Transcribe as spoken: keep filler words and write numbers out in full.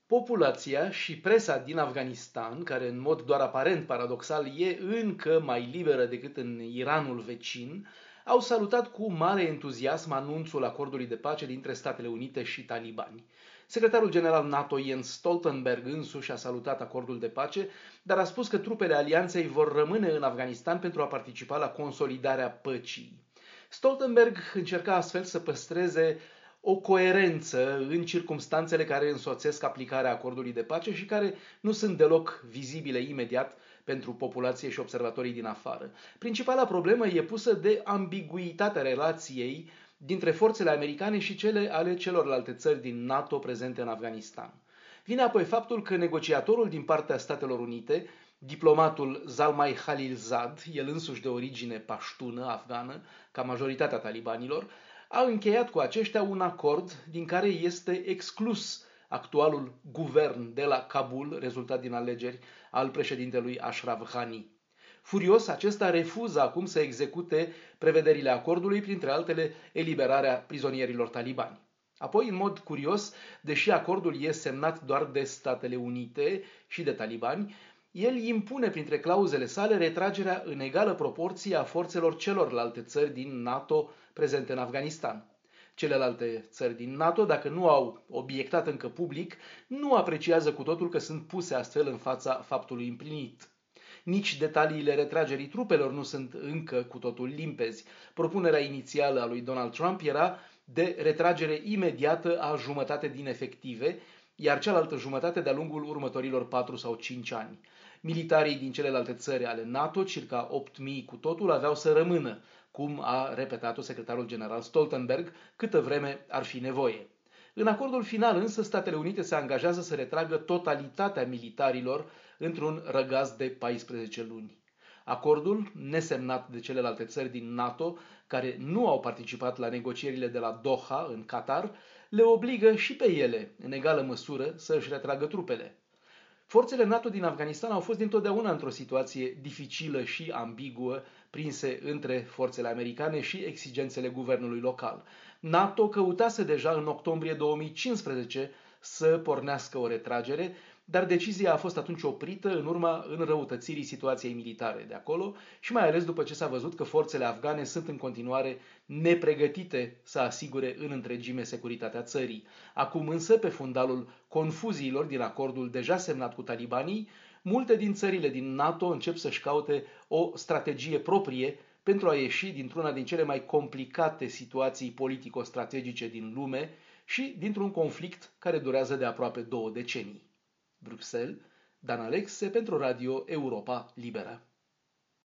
Populația și presa din Afganistan, care în mod doar aparent paradoxal e încă mai liberă decât în Iranul vecin, au salutat cu mare entuziasm anunțul acordului de pace dintre Statele Unite și talibani. Secretarul general NATO Jens Stoltenberg însuși a salutat acordul de pace, dar a spus că trupele alianței vor rămâne în Afganistan pentru a participa la consolidarea păcii. Stoltenberg încerca astfel să păstreze o coerență în circumstanțele care însoțesc aplicarea acordului de pace și care nu sunt deloc vizibile imediat pentru populație și observatorii din afară. Principala problemă e pusă de ambiguitatea relației dintre forțele americane și cele ale celorlalte țări din NATO prezente în Afganistan. Vine apoi faptul că negociatorul din partea Statelor Unite, diplomatul Zalmay Khalilzad, el însuși de origine paștună, afgană, ca majoritatea talibanilor, a încheiat cu aceștia un acord din care este exclus actualul guvern de la Kabul, rezultat din alegeri, al președintelui Ashraf Ghani. Furios, acesta refuză acum să execute prevederile acordului, printre altele eliberarea prizonierilor talibani. Apoi, în mod curios, deși acordul e semnat doar de Statele Unite și de talibani, el impune printre clauzele sale retragerea în egală proporție a forțelor celorlalte țări din NATO prezente în Afganistan. Celelalte țări din NATO, dacă nu au obiectat încă public, nu apreciază cu totul că sunt puse astfel în fața faptului împlinit. Nici detaliile retragerii trupelor nu sunt încă cu totul limpezi. Propunerea inițială a lui Donald Trump era de retragere imediată a jumătate din efective, iar cealaltă jumătate de-a lungul următorilor patru sau cinci ani. Militarii din celelalte țări ale NATO, circa opt mii cu totul, aveau să rămână, cum a repetat-o secretarul general Stoltenberg, câtă vreme ar fi nevoie. În acordul final însă, Statele Unite se angajează să retragă totalitatea militarilor într-un răgaz de paisprezece luni. Acordul, nesemnat de celelalte țări din NATO, care nu au participat la negocierile de la Doha, în Qatar, le obligă și pe ele, în egală măsură, să își retragă trupele. Forțele NATO din Afganistan au fost dintotdeauna într-o situație dificilă și ambiguă, prinse între forțele americane și exigențele guvernului local. NATO căutase deja în octombrie două mii cincisprezece să pornească o retragere, dar decizia a fost atunci oprită în urma înrăutățirii situației militare de acolo și mai ales după ce s-a văzut că forțele afgane sunt în continuare nepregătite să asigure în întregime securitatea țării. Acum însă, pe fundalul confuziilor din acordul deja semnat cu talibanii, multe din țările din NATO încep să-și caute o strategie proprie pentru a ieși dintr-una din cele mai complicate situații politico-strategice din lume și dintr-un conflict care durează de aproape două decenii. Bruxelles, Dan Alexe pentru Radio Europa Liberă.